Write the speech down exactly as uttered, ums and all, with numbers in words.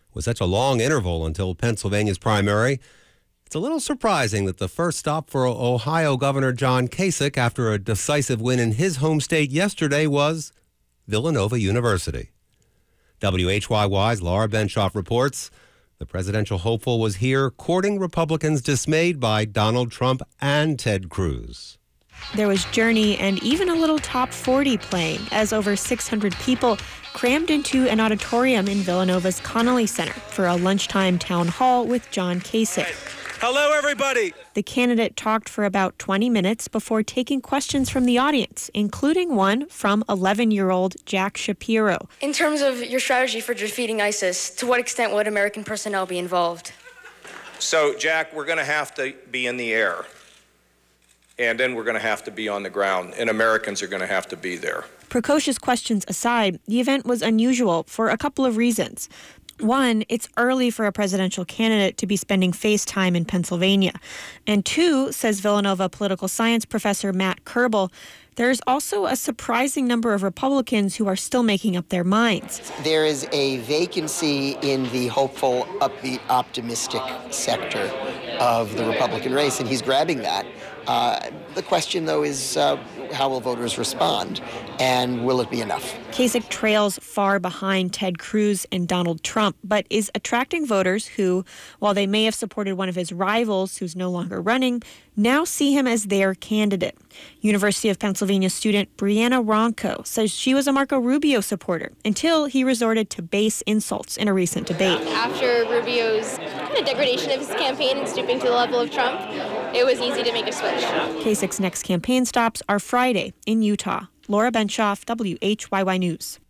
With such a long interval until Pennsylvania's primary, it's a little surprising that the first stop for Ohio Governor John Kasich after a decisive win in his home state yesterday was Villanova University. W H Y Y's Laura Benshoff reports the presidential hopeful was here courting Republicans dismayed by Donald Trump and Ted Cruz. There was Journey and even a little top forty playing as over six hundred people crammed into an auditorium in Villanova's Connolly Center for a lunchtime town hall with John Kasich. Hello, everybody. The candidate talked for about twenty minutes before taking questions from the audience, including one from eleven-year-old Jack Shapiro. In terms of your strategy for defeating ISIS, to what extent would American personnel be involved? So, Jack, we're going to have to be in the air, and then we're going to have to be on the ground, and Americans are going to have to be there. Precocious questions aside, the event was unusual for a couple of reasons. One, it's early for a presidential candidate to be spending face time in Pennsylvania. And two, says Villanova political science professor Matt Kerbel, there's also a surprising number of Republicans who are still making up their minds. There is a vacancy in the hopeful, upbeat, optimistic sector of the Republican race, and he's grabbing that. Uh, the question, though, is uh, how will voters respond, and will it be enough? Kasich trails far behind Ted Cruz and Donald Trump, but is attracting voters who, while they may have supported one of his rivals who's no longer running, now see him as their candidate. University of Pennsylvania student Brianna Ronco says she was a Marco Rubio supporter until he resorted to base insults in a recent debate. After Rubio's kind of degradation of his campaign and stooping to the level of Trump, it was easy to make a switch. Kasich's next campaign stops are Friday in Utah. Laura Benshoff, W H Y Y News.